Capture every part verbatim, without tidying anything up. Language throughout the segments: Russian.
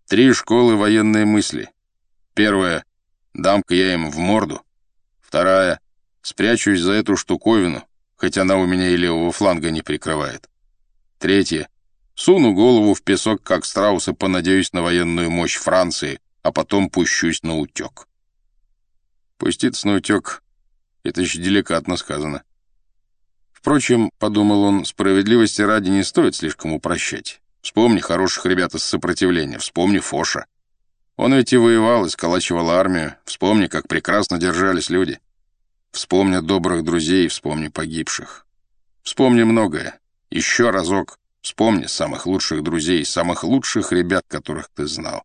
Три школы военной мысли. Первая — дам-ка я им в морду. Вторая — спрячусь за эту штуковину, хоть она у меня и левого фланга не прикрывает. Третья — суну голову в песок, как страус, и понадеюсь на военную мощь Франции, а потом пущусь на утек. Пуститься на утек — это еще деликатно сказано. Впрочем, — подумал он, — справедливости ради не стоит слишком упрощать. Вспомни хороших ребят из сопротивления, вспомни Фоша. Он ведь и воевал, и сколачивал армию. Вспомни, как прекрасно держались люди. Вспомни добрых друзей, вспомни погибших. Вспомни многое. Еще разок вспомни самых лучших друзей, самых лучших ребят, которых ты знал.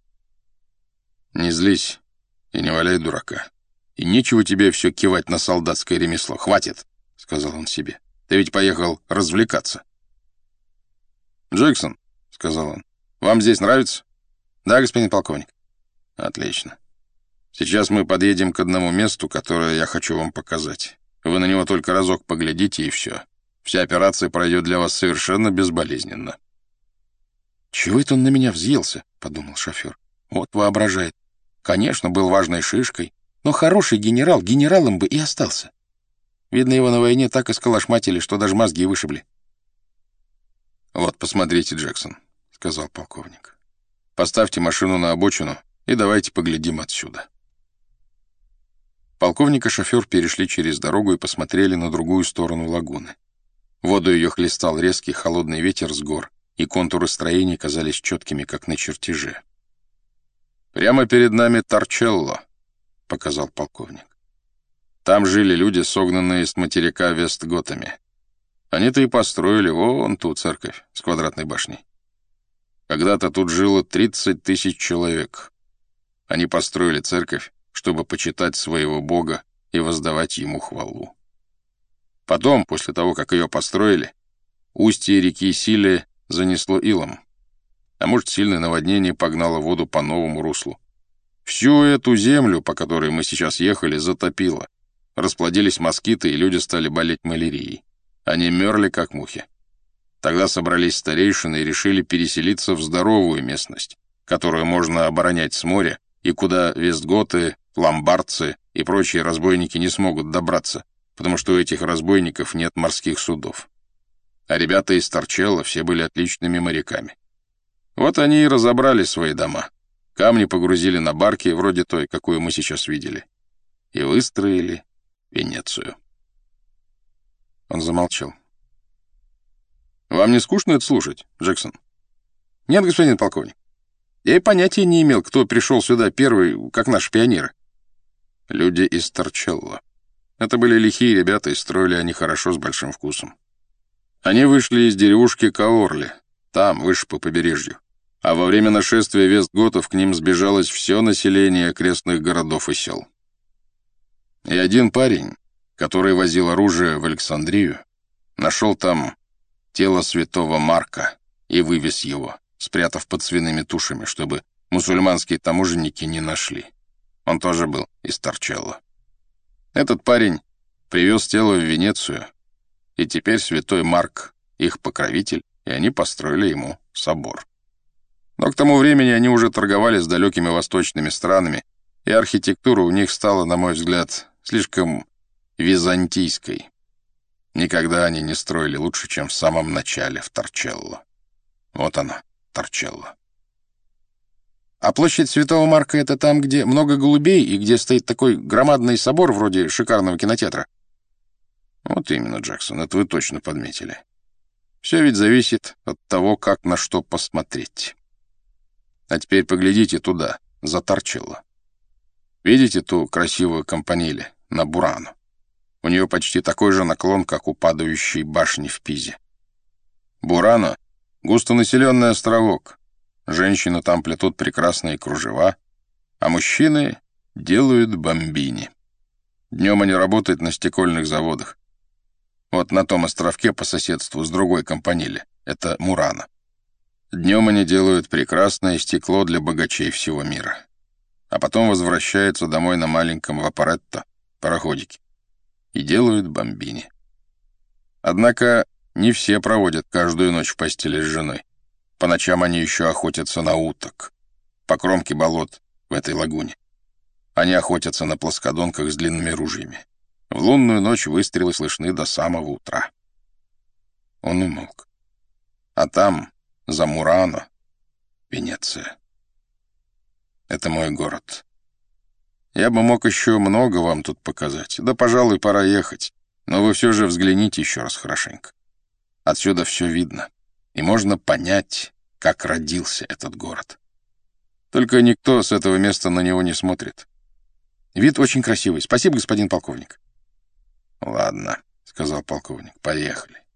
Не злись и не валяй дурака. И нечего тебе все кивать на солдатское ремесло. Хватит, — сказал он себе. Ты ведь поехал развлекаться. «Джексон», — сказал он, — «вам здесь нравится?» «Да, господин полковник». «Отлично. Сейчас мы подъедем к одному месту, которое я хочу вам показать. Вы на него только разок поглядите, и все. Вся операция пройдет для вас совершенно безболезненно». «Чего это он на меня взъелся?» — подумал шофер. «Вот воображает. Конечно, был важной шишкой, но хороший генерал генералом бы и остался. Видно, его на войне так исколошматили, что даже мозги вышибли». «Вот, посмотрите, Джексон», — сказал полковник. «Поставьте машину на обочину и давайте поглядим отсюда». Полковник и шофер перешли через дорогу и посмотрели на другую сторону лагуны. Воду ее хлестал резкий холодный ветер с гор, и контуры строений казались четкими, как на чертеже. «Прямо перед нами Торчелло», — показал полковник. «Там жили люди, согнанные с материка Вестготами. Они-то и построили вон ту церковь с квадратной башней. Когда-то тут жило тридцать тысяч человек. Они построили церковь, чтобы почитать своего Бога и воздавать ему хвалу. Потом, после того, как ее построили, устье реки Силе занесло илом, а может, сильное наводнение погнало воду по новому руслу. Всю эту землю, по которой мы сейчас ехали, затопило. Расплодились москиты, и люди стали болеть малярией. Они мерли, как мухи. Тогда собрались старейшины и решили переселиться в здоровую местность, которую можно оборонять с моря, и куда вестготы, ломбардцы и прочие разбойники не смогут добраться, потому что у этих разбойников нет морских судов. А ребята из Торчелло все были отличными моряками. Вот они и разобрали свои дома. Камни погрузили на барки, вроде той, какую мы сейчас видели, и выстроили Венецию. Он замолчал. «Вам не скучно это слушать, Джексон?» «Нет, господин полковник. Я и понятия не имел, кто пришел сюда первый, как наши пионеры». «Люди из Торчелло. Это были лихие ребята, и строили они хорошо, с большим вкусом. Они вышли из деревушки Каорли, там, выше по побережью. А во время нашествия вестготов к ним сбежалось все население окрестных городов и сел. И один парень, который возил оружие в Александрию, нашел там тело святого Марка и вывез его, спрятав под свиными тушами, чтобы мусульманские таможенники не нашли. Он тоже был из Торчелло. Этот парень привез тело в Венецию, и теперь святой Марк их покровитель, и они построили ему собор. Но к тому времени они уже торговали с далекими восточными странами, и архитектура у них стала, на мой взгляд, слишком византийской. Никогда они не строили лучше, чем в самом начале в Торчелло. Вот она, Торчелло. А площадь Святого Марка — это там, где много голубей и где стоит такой громадный собор вроде шикарного кинотеатра? Вот именно, Джексон, это вы точно подметили. Все ведь зависит от того, как на что посмотреть. А теперь поглядите туда, за Торчелло. Видите ту красивую кампаниле на Бурано? У нее почти такой же наклон, как у падающей башни в Пизе. Бурано — густонаселенный островок. Женщины там плетут прекрасные кружева, а мужчины делают бомбини. Днем они работают на стекольных заводах. Вот на том островке по соседству с другой кампаниле. Это Мурано. Днем они делают прекрасное стекло для богачей всего мира. А потом возвращаются домой на маленьком вапоретто, пароходике, и делают бомбини. Однако не все проводят каждую ночь в постели с женой. По ночам они еще охотятся на уток. по кромке болот в этой лагуне. Они охотятся на плоскодонках с длинными ружьями. В лунную ночь выстрелы слышны до самого утра». Он умолк. «А там, за Мурано, Венеция. Это мой город. Я бы мог еще много вам тут показать. Да, пожалуй, пора ехать. Но вы все же взгляните еще раз хорошенько. Отсюда все видно, и можно понять, как родился этот город. Только никто с этого места на него не смотрит. Вид очень красивый. Спасибо, господин полковник». «Ладно», — сказал полковник, — «поехали».